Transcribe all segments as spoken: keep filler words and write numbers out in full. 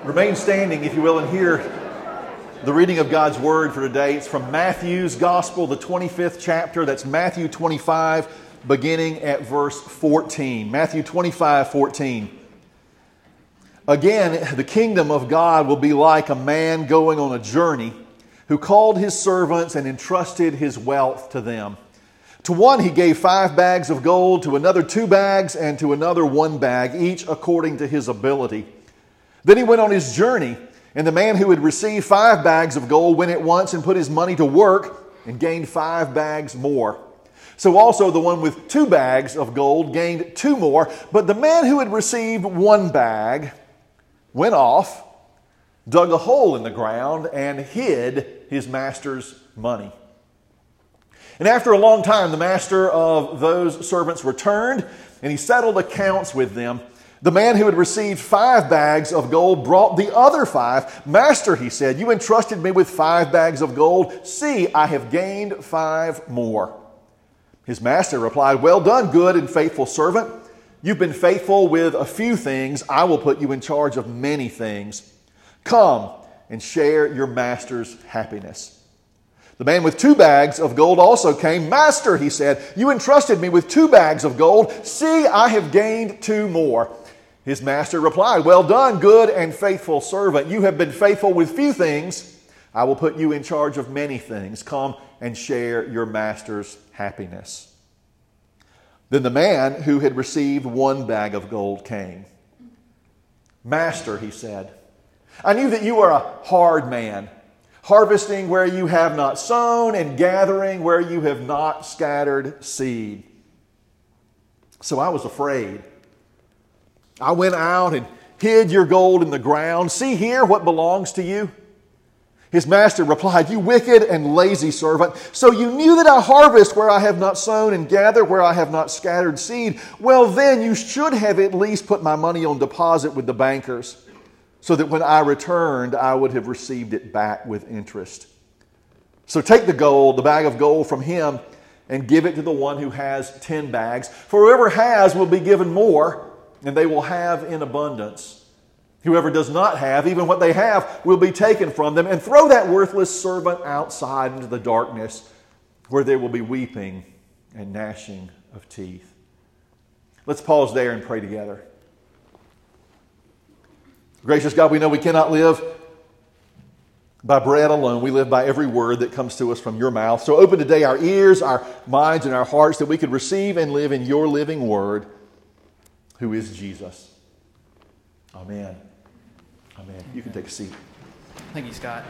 Remain standing, if you will, and hear the reading of God's Word for today. It's from Matthew's Gospel, the twenty-fifth chapter. That's Matthew twenty-five, beginning at verse fourteen. Matthew twenty-five, fourteen. Again, the kingdom of God will be like a man going on a journey who called his servants and entrusted his wealth to them. To one he gave five bags of gold, to another two bags, and to another one bag, each according to his ability. Then he went on his journey, and the man who had received five bags of gold went at once and put his money to work and gained five bags more. So also the one with two bags of gold gained two more. But the man who had received one bag went off, dug a hole in the ground, and hid his master's money. And after a long time, the master of those servants returned, and he settled accounts with them. The man who had received five bags of gold brought the other five. Master, he said, you entrusted me with five bags of gold. See, I have gained five more. His master replied, well done, good and faithful servant. You've been faithful with a few things. I will put you in charge of many things. Come and share your master's happiness. The man with two bags of gold also came. Master, he said, you entrusted me with two bags of gold. See, I have gained two more. His master replied, well done, good and faithful servant. You have been faithful with few things. I will put you in charge of many things. Come and share your master's happiness. Then the man who had received one bag of gold came. Master, he said, I knew that you are a hard man, harvesting where you have not sown and gathering where you have not scattered seed. So I was afraid. I went out and hid your gold in the ground. See here what belongs to you. His master replied, you wicked and lazy servant. So you knew that I harvest where I have not sown and gather where I have not scattered seed. Well, then you should have at least put my money on deposit with the bankers, so that when I returned, I would have received it back with interest. So take the gold, the bag of gold from him, and give it to the one who has ten bags. For whoever has will be given more, and they will have in abundance. Whoever does not have, even what they have, will be taken from them. And throw that worthless servant outside into the darkness, where there will be weeping and gnashing of teeth. Let's pause there and pray together. Gracious God, we know we cannot live by bread alone. We live by every word that comes to us from your mouth. So open today our ears, our minds, and our hearts that we could receive and live in your living word, who is Jesus. Amen. Amen. You can take a seat. Thank you, Scott.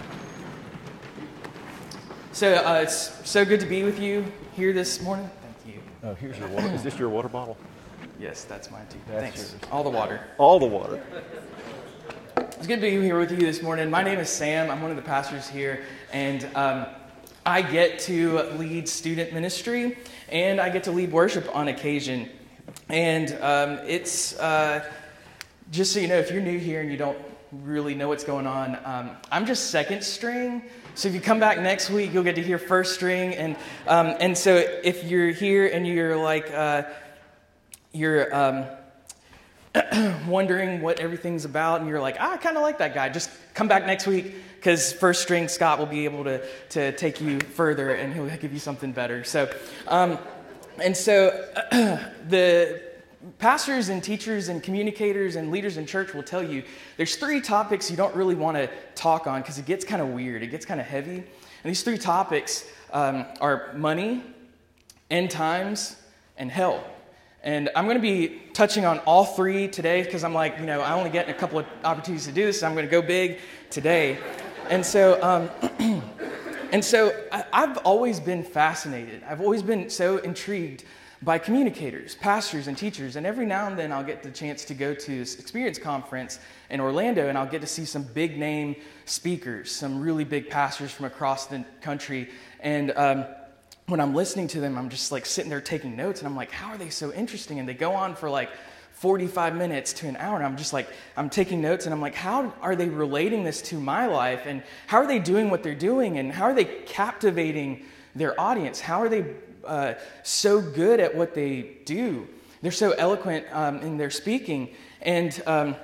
So uh, it's so good to be with you here this morning. Thank you. Oh, here's your water. Is this your water bottle? Yes, that's mine too. That's Thanks. yours. All the water. All the water. It's good to be here with you this morning. My name is Sam. I'm one of the pastors here, and um, I get to lead student ministry, and I get to lead worship on occasion. And um, it's, uh, just so you know, if you're new here and you don't really know what's going on, um, I'm just second string. So if you come back next week, you'll get to hear first string. And um, and so if you're here and you're like, uh, you're um, wondering what everything's about, and you're like, ah, I kind of like that guy, just come back next week, because first string Scott will be able to, to take you further, and he'll give you something better. So, um, and so the pastors and teachers and communicators and leaders in church will tell you there's three topics you don't really want to talk on because it gets kind of weird. It gets kind of heavy. And these three topics um, are money, end times, and hell. And I'm going to be touching on all three today because I'm like, you know, I only get a couple of opportunities to do this, so I'm going to go big today. And so, um, and so I, I've always been fascinated. I've always been so intrigued by communicators, pastors, and teachers. And every now and then I'll get the chance to go to this Experience Conference in Orlando, and I'll get to see some big name speakers, some really big pastors from across the country. And um, when I'm listening to them, I'm just like sitting there taking notes, and I'm like, how are they so interesting? And they go on for like forty-five minutes to an hour, and I'm just like, I'm taking notes, and I'm like, how are they relating this to my life? And how are they doing what they're doing? And how are they captivating their audience? How are they uh, so good at what they do? They're so eloquent um, in their speaking. And um,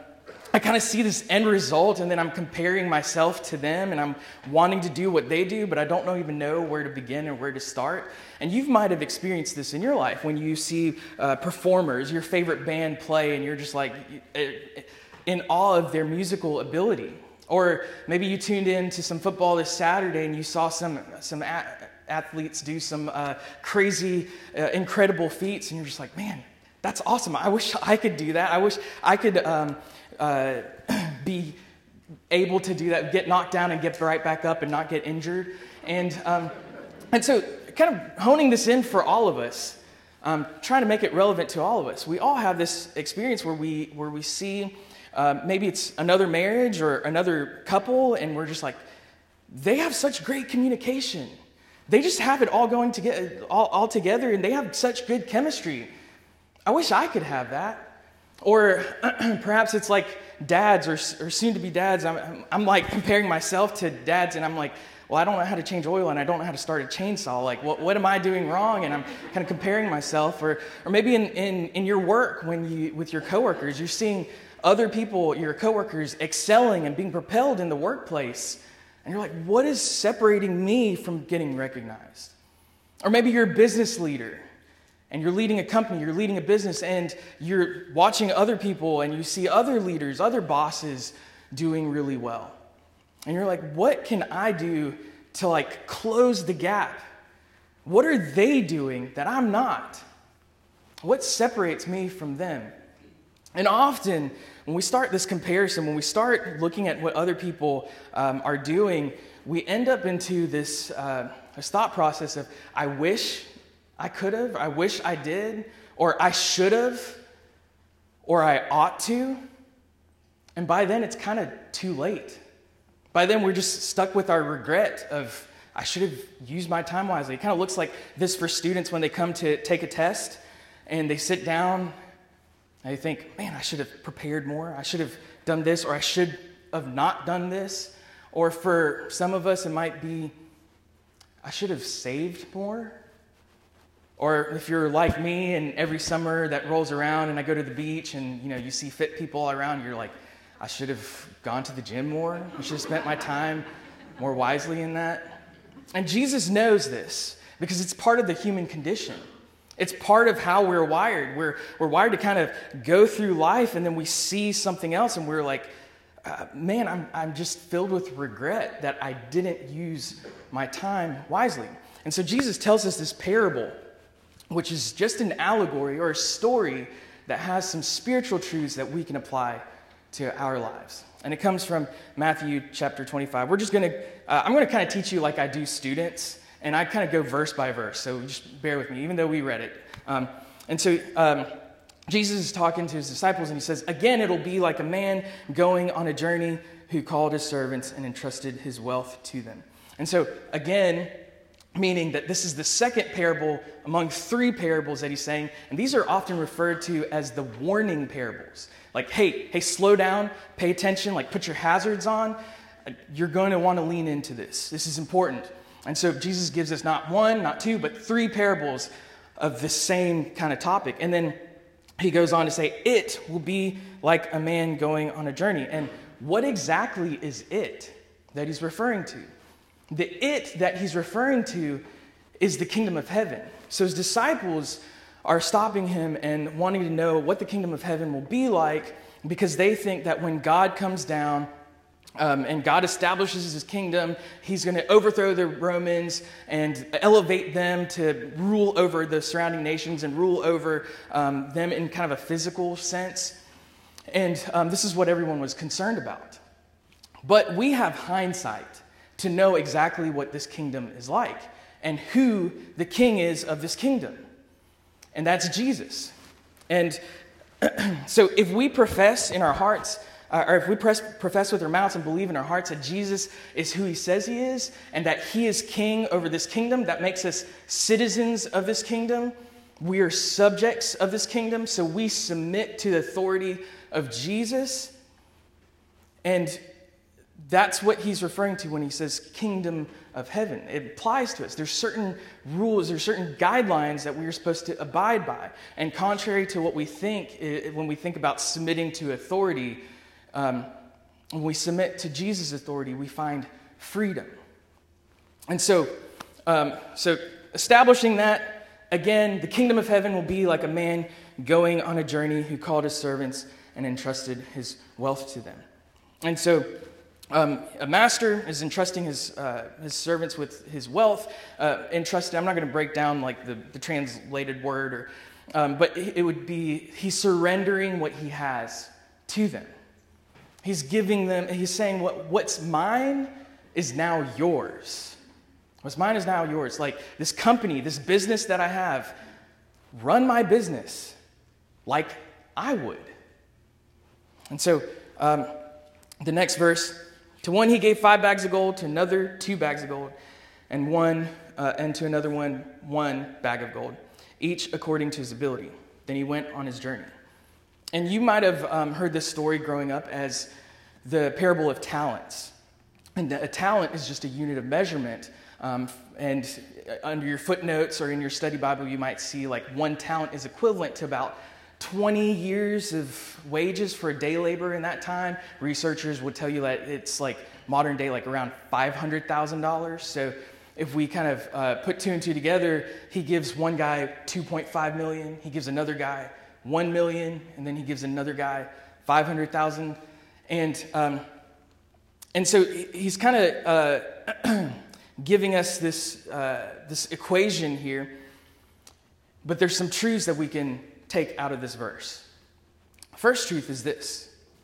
I kind of see this end result, and then I'm comparing myself to them, and I'm wanting to do what they do, but I don't know, even know where to begin or where to start. And you might have experienced this in your life when you see uh, performers, your favorite band play, and you're just like in awe of their musical ability. Or maybe you tuned in to some football this Saturday, and you saw some some a- athletes do some uh, crazy, uh, incredible feats, and you're just like, man, that's awesome. I wish I could do that. I wish I could um, uh, be able to do that, get knocked down and get right back up and not get injured. And um, and so kind of honing this in for all of us, um, trying to make it relevant to all of us. We all have this experience where we where we see uh, maybe it's another marriage or another couple, and we're just like, they have such great communication. They just have it all going together, all, all together, and they have such good chemistry. I wish I could have that. Or perhaps it's like dads or, or soon-to-be dads. I'm, I'm like comparing myself to dads, and I'm like, well, I don't know how to change oil, and I don't know how to start a chainsaw. Like, what, what am I doing wrong? And I'm kind of comparing myself. Or or maybe in, in, in your work, when you with your coworkers, you're seeing other people, your coworkers, excelling and being propelled in the workplace. And you're like, what is separating me from getting recognized? Or maybe you're a business leader, and you're leading a company, you're leading a business, and you're watching other people, and you see other leaders, other bosses doing really well. And you're like, what can I do to like close the gap? What are they doing that I'm not? What separates me from them? And often, when we start this comparison, when we start looking at what other people um, are doing, we end up into this, uh, this thought process of, I wish I could have, I wish I did, or I should have, or I ought to. And by then, it's kind of too late. By then, we're just stuck with our regret of, I should have used my time wisely. It kind of looks like this for students when they come to take a test, and they sit down, and they think, man, I should have prepared more. I should have done this, or I should have not done this. Or for some of us, it might be, I should have saved more. Or if you're like me, and every summer that rolls around and I go to the beach and you know you see fit people all around, you're like, I should have gone to the gym more. I should have spent my time more wisely in that. And Jesus knows this because it's part of the human condition. It's part of how we're wired. We're, we're wired to kind of go through life, and then we see something else and we're like, uh, man, I'm, I'm just filled with regret that I didn't use my time wisely. And so Jesus tells us this parable, which is just an allegory or a story that has some spiritual truths that we can apply to our lives. And it comes from Matthew chapter twenty-five. We're just going to, uh, I'm going to kind of teach you like I do students, and I kind of go verse by verse, so just bear with me, even though we read it. Um, and so um, Jesus is talking to his disciples, and he says, again, it'll be like a man going on a journey who called his servants and entrusted his wealth to them. And so, again, meaning that this is the second parable among three parables that he's saying, and these are often referred to as the warning parables. Like, hey, hey, slow down, pay attention, like put your hazards on. You're going to want to lean into this. This is important. And so Jesus gives us not one, not two, but three parables of the same kind of topic. And then he goes on to say, it will be like a man going on a journey. And what exactly is it that he's referring to? The it that he's referring to is the kingdom of heaven. So his disciples are stopping him and wanting to know what the kingdom of heaven will be like, because they think that when God comes down um, and God establishes his kingdom, he's going to overthrow the Romans and elevate them to rule over the surrounding nations and rule over um, them in kind of a physical sense. And um, this is what everyone was concerned about. But we have hindsight to know exactly what this kingdom is like and who the king is of this kingdom. And that's Jesus. And so if we profess in our hearts, uh, or if we press, profess with our mouths and believe in our hearts that Jesus is who he says he is, and that he is king over this kingdom, that makes us citizens of this kingdom. We are subjects of this kingdom, so we submit to the authority of Jesus. And that's what he's referring to when he says kingdom of heaven. It applies to us. There's certain rules, there's certain guidelines that we're supposed to abide by. And contrary to what we think when we think about submitting to authority, um, when we submit to Jesus' authority, we find freedom. And so, um, so establishing that, again, the kingdom of heaven will be like a man going on a journey who called his servants and entrusted his wealth to them. And so um, a master is entrusting his uh, his servants with his wealth. Uh, entrusted, I'm not going to break down like the, the translated word, or, um, but it would be he's surrendering what he has to them. He's giving them, he's saying what what's mine is now yours. What's mine is now yours. Like this company, this business that I have, run my business like I would. And so um, the next verse, to one he gave five bags of gold, to another two bags of gold, and one uh, and to another one one bag of gold, each according to his ability. Then he went on his journey. And you might have um, heard this story growing up as the parable of talents. And a talent is just a unit of measurement. Um, and under your footnotes or in your study Bible, you might see like one talent is equivalent to about twenty years of wages for a day labor in that time. Researchers would tell you that it's like modern day, like around five hundred thousand dollars. So if we kind of uh, put two and two together, he gives one guy two point five million dollars, he gives another guy one million dollars, and then he gives another guy five hundred thousand dollars. And, um, and so he's kind of uh, giving us this, uh, this equation here, but there's some truths that we can take out of this verse. First truth is this: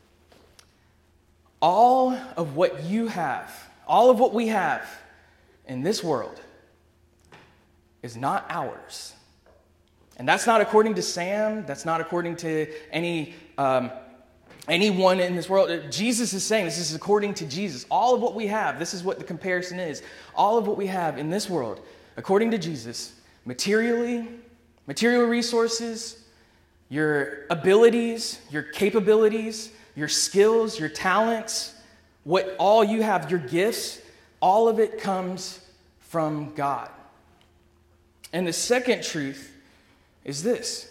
all of what you have, all of what we have in this world is not ours. And that's not according to Sam. That's not according to any um, anyone in this world. Jesus is saying this is according to Jesus. All of what we have, this is what the comparison is. All of what we have in this world, according to Jesus, materially, material resources, your abilities, your capabilities, your skills, your talents, what all you have, your gifts, all of it comes from God. And the second truth is this: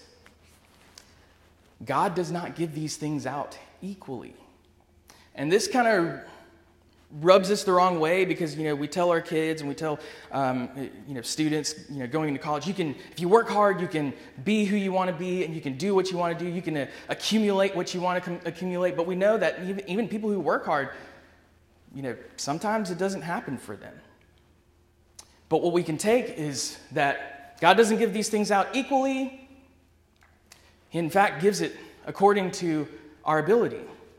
God does not give these things out equally. And this kind of rubs us the wrong way because, you know, we tell our kids and we tell, um, you know, students, you know, going into college, you can, if you work hard, you can be who you want to be and you can do what you want to do. You can uh, accumulate what you want to com- accumulate. But we know that even, even people who work hard, you know, sometimes it doesn't happen for them. But what we can take is that God doesn't give these things out equally. He, in fact, gives it according to our ability.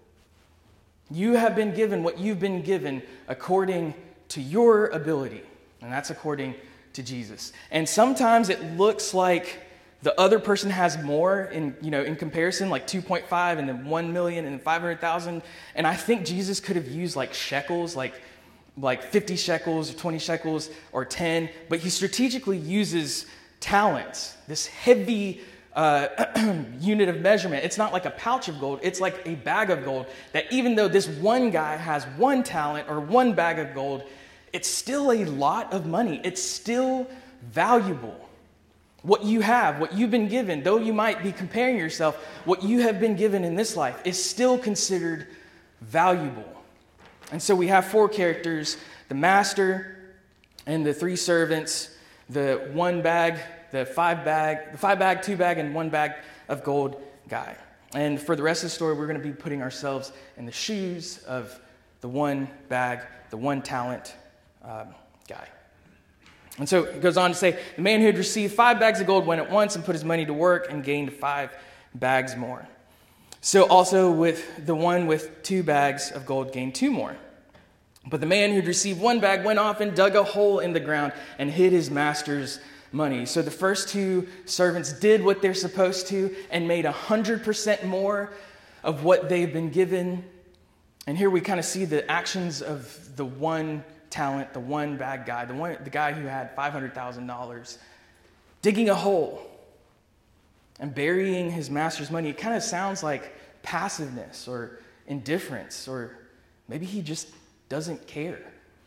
You have been given what you've been given according to your ability, and that's according to Jesus. And sometimes it looks like the other person has more in, you know, in comparison, like two point five and then one million and five hundred thousand. And I think Jesus could have used like shekels, like like fifty shekels or twenty shekels or ten, but he strategically uses talents, this heavy Uh, unit of measurement. It's not like a pouch of gold. It's like a bag of gold that even though this one guy has one talent or one bag of gold, it's still a lot of money. It's still valuable. What you have, what you've been given, though you might be comparing yourself, what you have been given in this life is still considered valuable. And so we have four characters: the master and the three servants, the one bag, the five bag, the five bag, two bag, and one bag of gold guy. And for the rest of the story, we're going to be putting ourselves in the shoes of the one bag, the one talent um, guy. And so it goes on to say, the man who had received five bags of gold went at once and put his money to work and gained five bags more. So also with the one with two bags of gold gained two more. But the man who had received one bag went off and dug a hole in the ground and hid his master's money. So the first two servants did what they're supposed to and made one hundred percent more of what they've been given. And here we kind of see the actions of the one talent, the one bad guy, the one, the guy who had five hundred thousand dollars, digging a hole and burying his master's money. It kind of sounds like passiveness or indifference, or maybe he just doesn't care.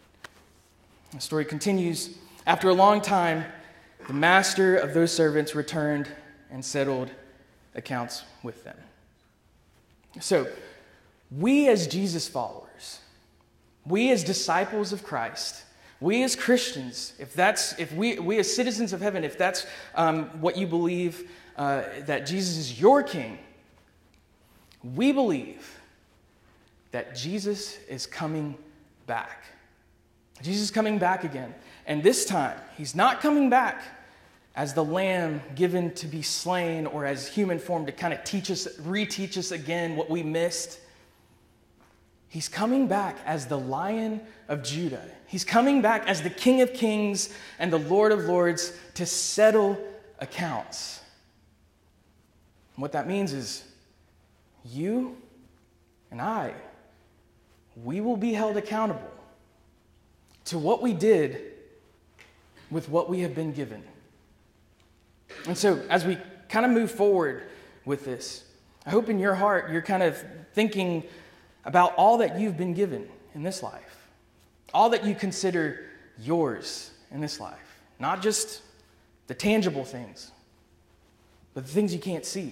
The story continues. After a long time, the master of those servants returned and settled accounts with them. So, we as Jesus followers, we as disciples of Christ, we as Christians, if that's if we we as citizens of heaven, if that's um, what you believe, uh, that Jesus is your King, we believe that Jesus is coming back. Jesus is coming back again. And this time, he's not coming back as the lamb given to be slain or as human form to kind of teach us, reteach us again what we missed. He's coming back as the Lion of Judah. He's coming back as the King of Kings and the Lord of Lords to settle accounts. And what that means is you and I, we will be held accountable to what we did with what we have been given. And so as we kind of move forward with this, I hope in your heart you're kind of thinking about all that you've been given in this life, all that you consider yours in this life, not just the tangible things, but the things you can't see.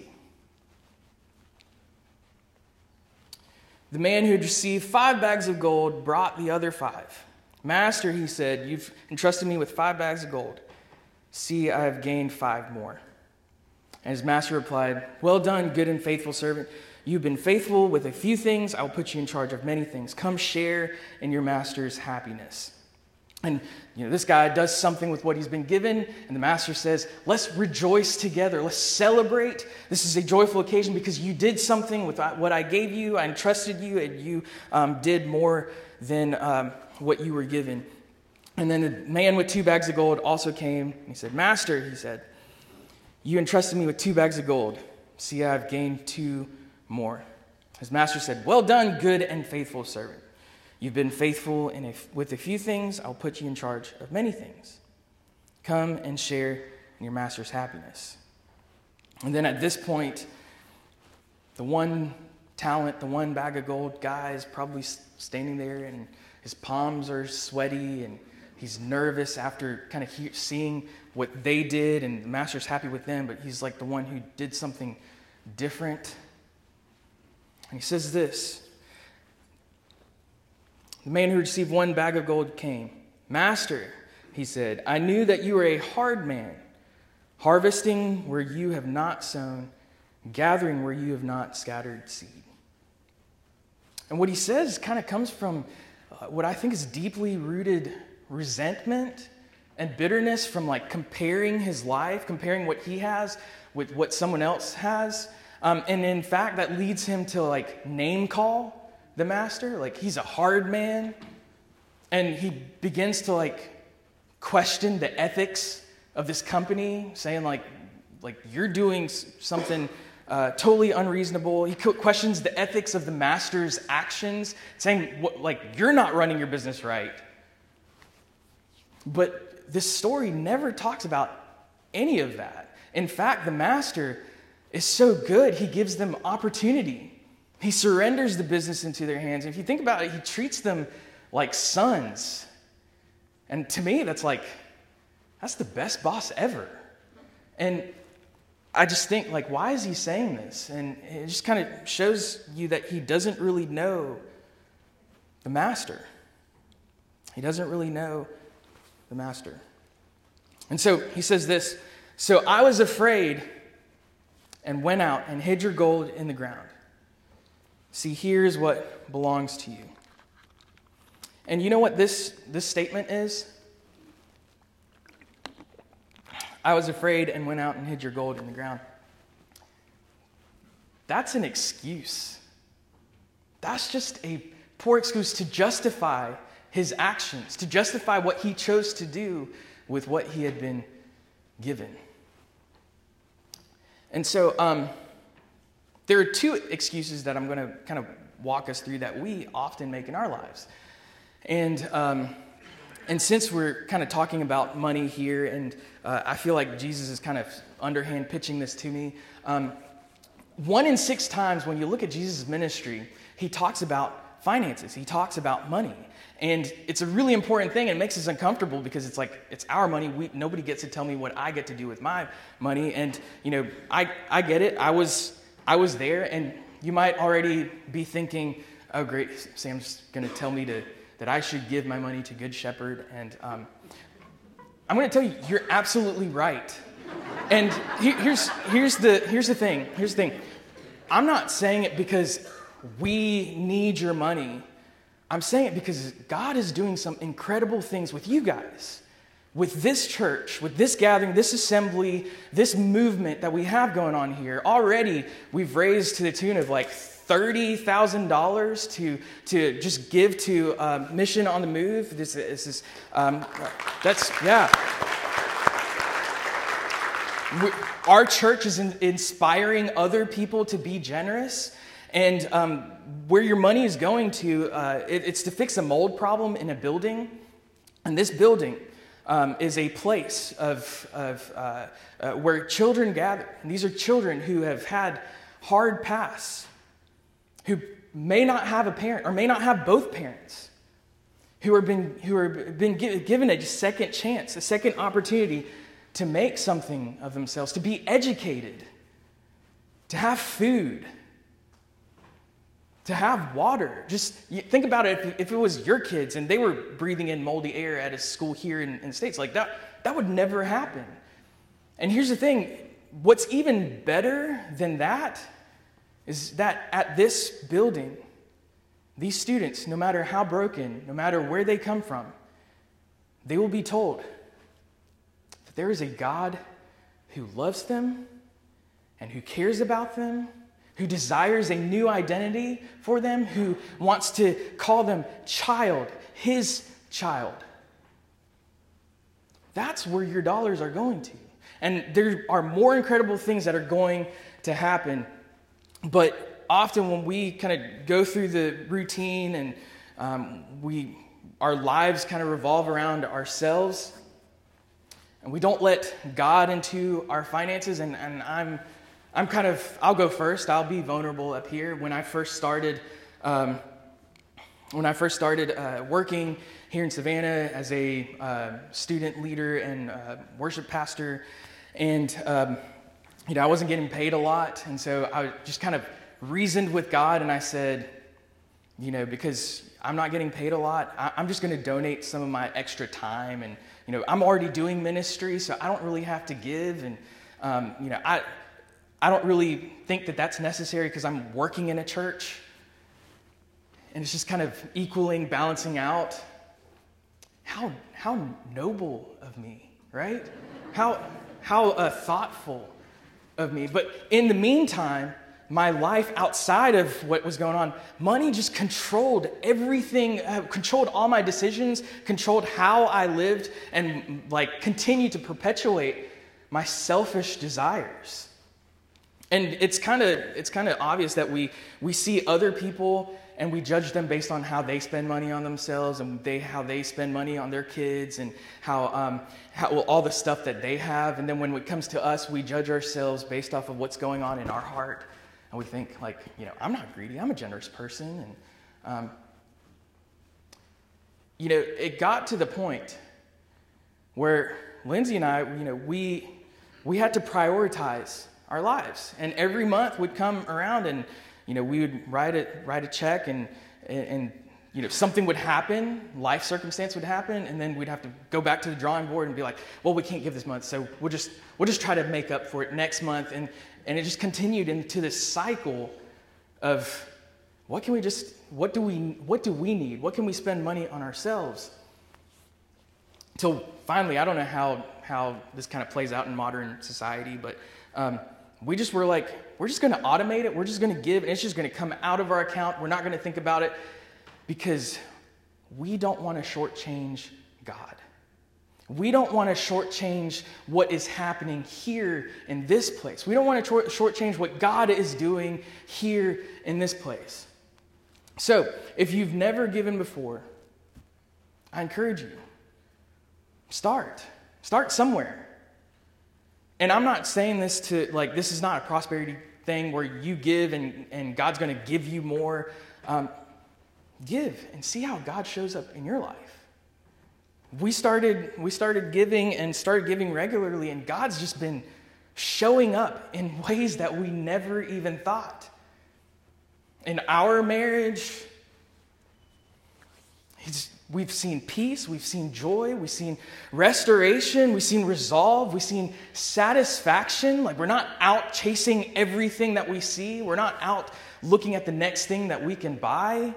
The man who had received five bags of gold brought the other five. Master, he said, you've entrusted me with five bags of gold. See, I have gained five more. And his master replied, well done, good and faithful servant. You've been faithful with a few things. I will put you in charge of many things. Come share in your master's happiness. And you know, this guy does something with what he's been given, and the master says, let's rejoice together. Let's celebrate. This is a joyful occasion because you did something with what I gave you. I entrusted you, and you um, did more than um, what you were given. And then the man with two bags of gold also came, and he said, Master, he said, you entrusted me with two bags of gold. See, I have gained two more. His master said, well done, good and faithful servant. You've been faithful in a, with a few things. I'll put you in charge of many things. Come and share in your master's happiness. And then at this point, the one talent, the one bag of gold guy is probably standing there, and his palms are sweaty, and he's nervous after kind of he- seeing what they did, and the master's happy with them, but he's like the one who did something different. And he says this, the man who received one bag of gold came. Master, he said, I knew that you were a hard man, harvesting where you have not sown, gathering where you have not scattered seed. And what he says kind of comes from uh, what I think is deeply rooted resentment and bitterness from like comparing his life, comparing what he has with what someone else has. Um, and in fact, that leads him to like name call the master, like he's a hard man, and he begins to like question the ethics of this company, saying like, like you're doing something uh, totally unreasonable. He questions the ethics of the master's actions, saying what, like you're not running your business right. But this story never talks about any of that. In fact, the master is so good, he gives them opportunity. He surrenders the business into their hands. And if you think about it, he treats them like sons. And to me, that's like, that's the best boss ever. And I just think, like, why is he saying this? And it just kind of shows you that he doesn't really know the master. He doesn't really know the master. And so he says this, so I was afraid and went out and hid your gold in the ground. See, here's what belongs to you. And you know what this, this statement is? I was afraid and went out and hid your gold in the ground. That's an excuse. That's just a poor excuse to justify his actions, to justify what he chose to do with what he had been given. And so, um, there are two excuses that I'm going to kind of walk us through that we often make in our lives. And um, and since we're kind of talking about money here, and uh, I feel like Jesus is kind of underhand pitching this to me, um, one in six times when you look at Jesus' ministry, he talks about finances. He talks about money. And it's a really important thing, and it makes us uncomfortable because it's like, it's our money. We, nobody gets to tell me what I get to do with my money. And, you know, I, I get it. I was... I was there, and you might already be thinking, oh, great, Sam's going to tell me to that I should give my money to Good Shepherd. And um, I'm going to tell you, you're absolutely right. And he, here's, here's, the, here's the thing. Here's the thing. I'm not saying it because we need your money. I'm saying it because God is doing some incredible things with you guys, with this church, with this gathering, this assembly, this movement that we have going on here. Already, we've raised to the tune of like thirty thousand dollars to to just give to uh, Mission on the Move. This, this is um, that's yeah. We, our church is in, inspiring other people to be generous, and um, where your money is going to, uh, it, it's to fix a mold problem in a building, and this building um, is a place of of uh, uh, where children gather, and these are children who have had hard pasts, who may not have a parent or may not have both parents, who are been who are been given a second chance, a second opportunity to make something of themselves, to be educated, to have food, to have water. Just think about it, if, if it was your kids and they were breathing in moldy air at a school here in, in the States, like that, that would never happen. And here's the thing, what's even better than that is that at this building, these students, no matter how broken, no matter where they come from, they will be told that there is a God who loves them and who cares about them, who desires a new identity for them, who wants to call them child, his child. That's where your dollars are going to. And there are more incredible things that are going to happen. But often when we kind of go through the routine and um, we our lives kind of revolve around ourselves, and we don't let God into our finances, and, and I'm I'm kind of, I'll go first. I'll be vulnerable up here. When I first started, um, when I first started uh, working here in Savannah as a uh, student leader and uh, worship pastor, and um, you know, I wasn't getting paid a lot, and so I just kind of reasoned with God, and I said, you know, because I'm not getting paid a lot, I- I'm just going to donate some of my extra time, and you know, I'm already doing ministry, so I don't really have to give, and um, you know, I. I don't really think that that's necessary because I'm working in a church, and it's just kind of equaling, balancing out. How how noble of me, right? How how uh, thoughtful of me. But in the meantime, my life outside of what was going on, money just controlled everything, uh, controlled all my decisions, controlled how I lived, and like continued to perpetuate my selfish desires. And it's kind of it's kind of obvious that we we see other people and we judge them based on how they spend money on themselves and they how they spend money on their kids and how um how well, all the stuff that they have. And then when it comes to us, we judge ourselves based off of what's going on in our heart, and we think like, you know, I'm not greedy. I'm a generous person. And um, you know, it got to the point where Lindsay and I, you know, we we had to prioritize our lives, and every month would come around, and you know, we would write a write a check, and and you know, something would happen, life circumstance would happen, and then we'd have to go back to the drawing board and be like, well, we can't give this month, so we'll just we'll just try to make up for it next month, and and it just continued into this cycle of what can we just what do we what do we need? What can we spend money on ourselves? Until finally, I don't know how how this kind of plays out in modern society, but um, we just were like, we're just going to automate it. We're just going to give, and it's just going to come out of our account. We're not going to think about it because we don't want to shortchange God. We don't want to shortchange what is happening here in this place. We don't want to short- shortchange what God is doing here in this place. So, if you've never given before, I encourage you, start. Start somewhere. And I'm not saying this to, like, this is not a prosperity thing where you give and, and God's going to give you more. Um, give and see how God shows up in your life. We started, we started giving and started giving regularly, and God's just been showing up in ways that we never even thought. in our marriage, he's, we've seen peace, we've seen joy, we've seen restoration, we've seen resolve, we've seen satisfaction. Like, we're not out chasing everything that we see. We're not out looking at the next thing that we can buy.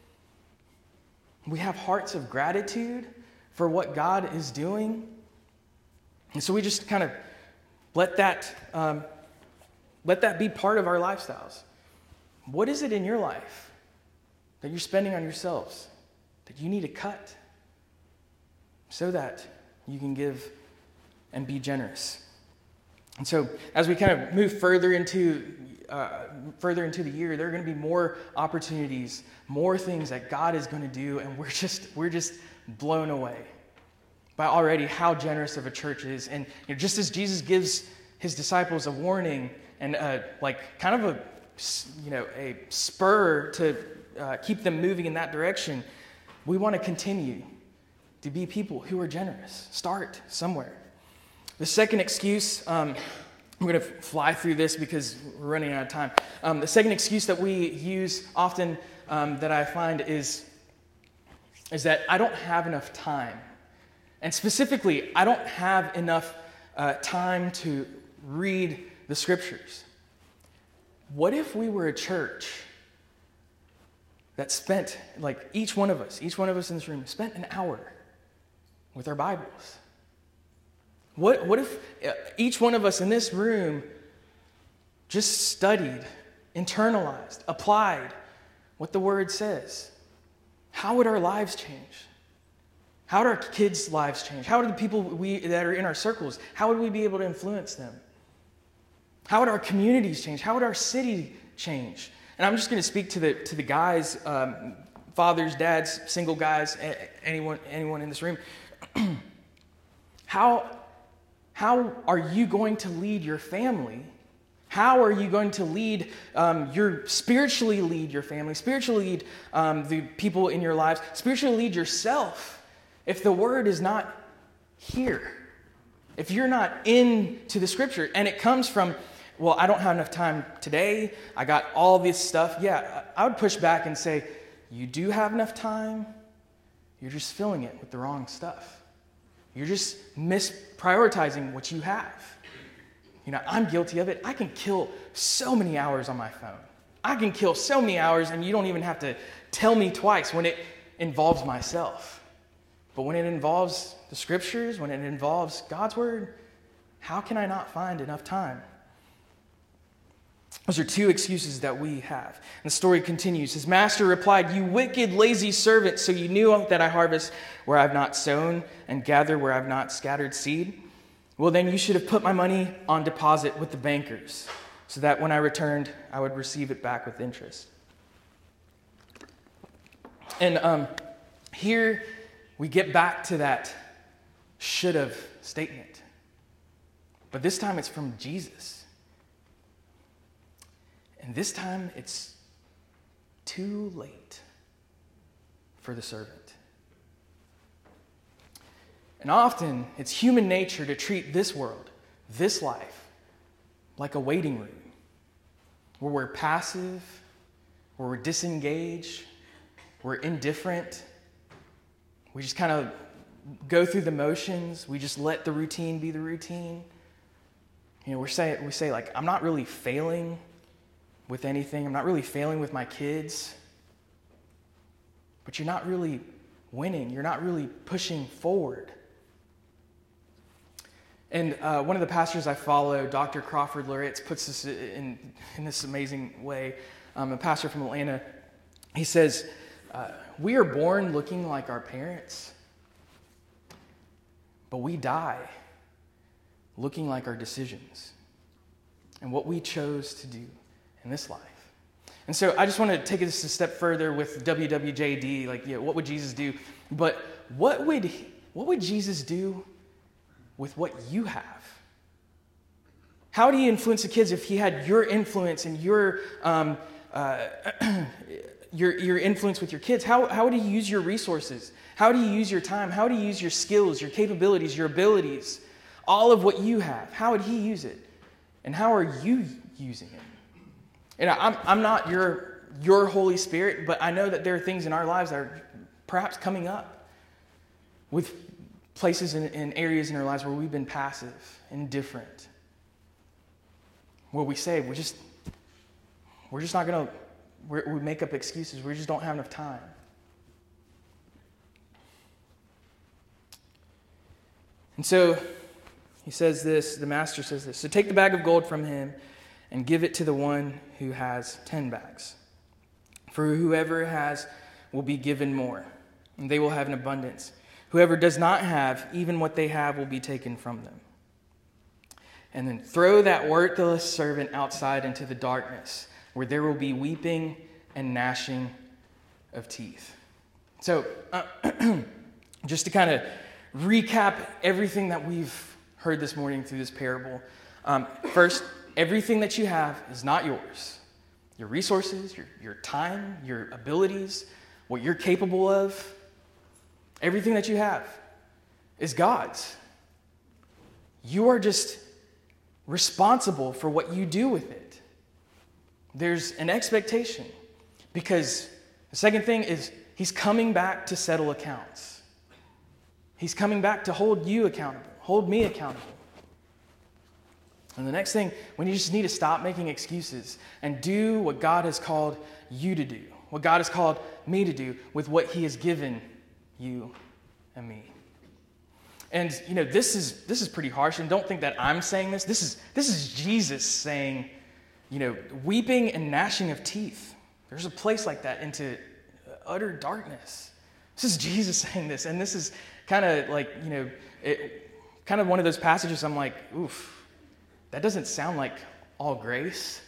We have hearts of gratitude for what God is doing. And so we just kind of let that, um, let that be part of our lifestyles. What is it in your life that you're spending on yourselves that you need to cut so that you can give and be generous? And so as we kind of move further into uh, further into the year, there are going to be more opportunities, more things that God is going to do, and we're just we're just blown away by already how generous of a church is. And you know, just as Jesus gives his disciples a warning and uh, like kind of a you know a spur to uh, keep them moving in that direction, we want to continue to be people who are generous. Start somewhere. The second excuse, um, I'm going to fly through this because we're running out of time. Um, the second excuse that we use often um, that I find is, is that I don't have enough time. And specifically, I don't have enough uh, time to read the scriptures. What if we were a church that spent, like each one of us, each one of us in this room, spent an hour with our Bibles? What, what if each one of us in this room just studied, internalized, applied what the Word says? How would our lives change? How would our kids' lives change? How would the people we, that are in our circles, how would we be able to influence them? How would our communities change? How would our city change? And I'm just going to speak to the to the guys, um, fathers, dads, single guys, anyone anyone in this room. How how are you going to lead your family? How are you going to lead um, your spiritually lead your family, spiritually lead um, the people in your lives, spiritually lead yourself if the Word is not here? If you're not into the Scripture, and it comes from, well, I don't have enough time today, I got all this stuff. Yeah, I would push back and say, you do have enough time, you're just filling it with the wrong stuff. You're just misprioritizing what you have. You know, I'm guilty of it. I can kill so many hours on my phone. I can kill so many hours, and you don't even have to tell me twice when it involves myself. But when it involves the Scriptures, when it involves God's Word, how can I not find enough time? Those are two excuses that we have. And the story continues. His master replied, "You wicked, lazy servant, so you knew that I harvest where I have not sown and gather where I have not scattered seed? Well, then you should have put my money on deposit with the bankers, so that when I returned, I would receive it back with interest." And um, here we get back to that should have statement. But this time it's from Jesus. And this time it's too late for the servant. And often it's human nature to treat this world, this life, like a waiting room, where we're passive, where we're disengaged, we're indifferent. We just kind of go through the motions. We just let the routine be the routine. You know, we're saying, we say like, I'm not really failing with anything. I'm not really failing with my kids. But you're not really winning. You're not really pushing forward. And uh, one of the pastors I follow, Doctor Crawford Loritz, puts this in, in this amazing way. Um, a pastor from Atlanta. He says, uh, we are born looking like our parents, but we die looking like our decisions and what we chose to do in this life. And so I just want to take this a step further with W W J D, like, yeah, what would Jesus do? But what would what would Jesus do with what you have? How would he influence the kids if he had your influence and your um, uh, your your influence with your kids? How how would he use your resources? How do you use your time? How do you use your skills, your capabilities, your abilities, all of what you have? How would he use it? And how are you using it? And I'm I'm not your your Holy Spirit, but I know that there are things in our lives that are perhaps coming up with places and in, in areas in our lives where we've been passive, indifferent, where we say, we just, we're just not going to, we make up excuses. We just don't have enough time. And so he says this, the master says this, so take the bag of gold from him and give it to the one who has ten bags. For whoever has will be given more, and they will have an abundance. Whoever does not have, even what they have will be taken from them. And then throw that worthless servant outside into the darkness, where there will be weeping and gnashing of teeth. So, uh, just to kind of recap everything that we've heard this morning through this parable. Um, first, everything that you have is not yours. Your resources, your, your time, your abilities, what you're capable of, everything that you have is God's. You are just responsible for what you do with it. There's an expectation, because the second thing is he's coming back to settle accounts. He's coming back to hold you accountable, hold me accountable. And the next thing, when you just need to stop making excuses and do what God has called you to do, what God has called me to do with what he has given you and me. And you know, this is this is pretty harsh, and don't think that I'm saying this. This is this is Jesus saying, you know, weeping and gnashing of teeth. There's a place like that into utter darkness. This is Jesus saying this, and this is kind of like, you know, it, kind of one of those passages I'm like, oof, that doesn't sound like all grace.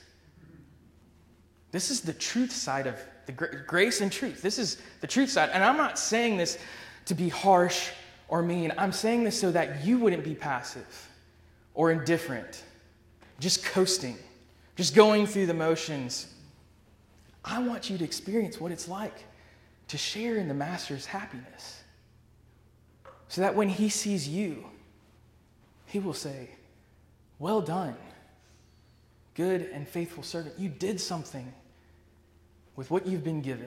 This is the truth side of the grace and truth. This is the truth side. And I'm not saying this to be harsh or mean. I'm saying this so that you wouldn't be passive or indifferent, just coasting, just going through the motions. I want you to experience what it's like to share in the Master's happiness, so that when he sees you, he will say, well done, good and faithful servant. You did something with what you've been given.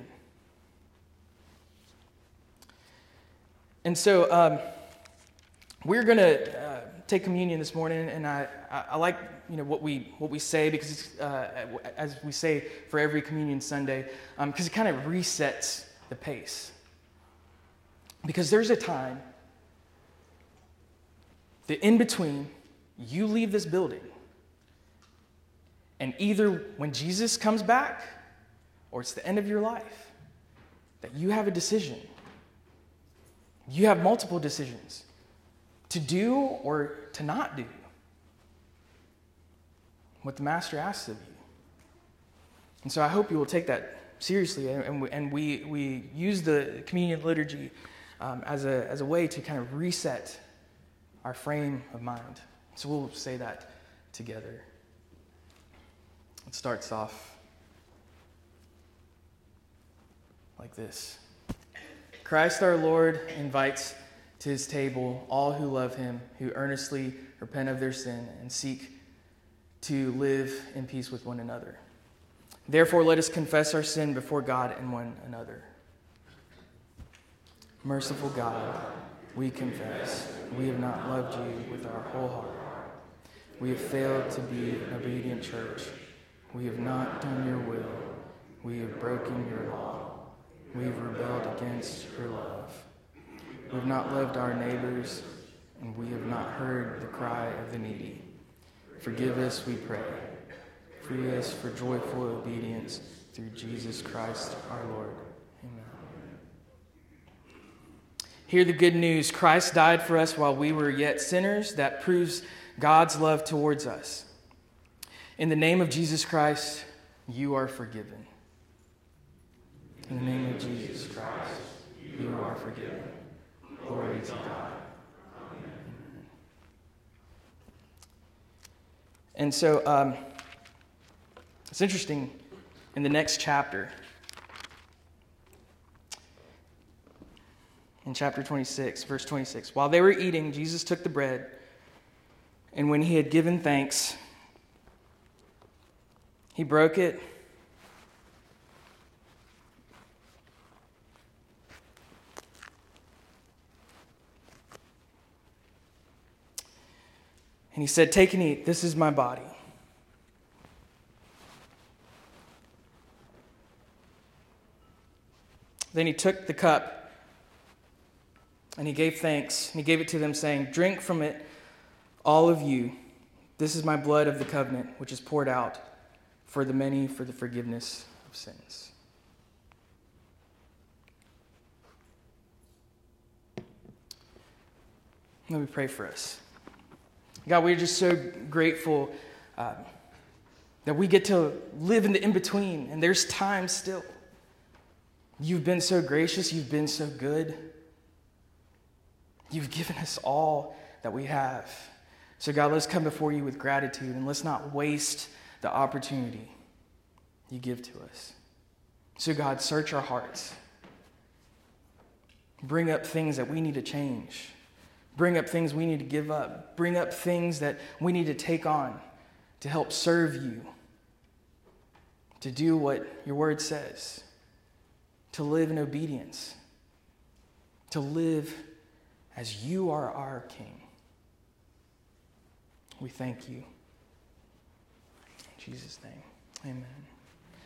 And so um, we're going to uh, take communion this morning, and I, I, I like you know what we what we say, because it's, uh, as we say for every communion Sunday, because um, it kind of resets the pace. Because there's a time that in between you leave this building, and either when Jesus comes back or it's the end of your life, that you have a decision. You have multiple decisions to do or to not do what the Master asks of you. And so I hope you will take that seriously, and we, and we, we use the communion liturgy um, as a, as a way to kind of reset our frame of mind. So we'll say that together. It starts off like this. Christ our Lord invites to his table all who love him, who earnestly repent of their sin and seek to live in peace with one another. Therefore, let us confess our sin before God and one another. Merciful God, we confess we have not loved you with our whole heart. We have failed to be an obedient church. We have not done your will. We have broken your law. We have rebelled against your love. We have not loved our neighbors, and we have not heard the cry of the needy. Forgive us, we pray. Free us for joyful obedience through Jesus Christ our Lord. Amen. Hear the good news. Christ died for us while we were yet sinners. That proves God's love towards us. In the name of Jesus Christ, you are forgiven. In the name of Jesus Christ, you are forgiven. Glory to God. Amen. And so, um, it's interesting, in the next chapter, in chapter twenty-six, verse twenty-six, while they were eating, Jesus took the bread, and when he had given thanks, he broke it And he said, "Take and eat. This is my body." Then he took the cup and he gave thanks, and he gave it to them, saying, "Drink from it, all of you. This is my blood of the covenant, which is poured out for the many for the forgiveness of sins." Let me pray for us. God, we're just so grateful uh, that we get to live in the in-between, and there's time still. You've been so gracious. You've been so good. You've given us all that we have. So God, let's come before you with gratitude, and let's not waste the opportunity you give to us. So God, search our hearts. Bring up things that we need to change. Bring up things we need to give up. Bring up things that we need to take on to help serve you, to do what your word says, to live in obedience, to live as you are our King. We thank you. In Jesus' name, amen.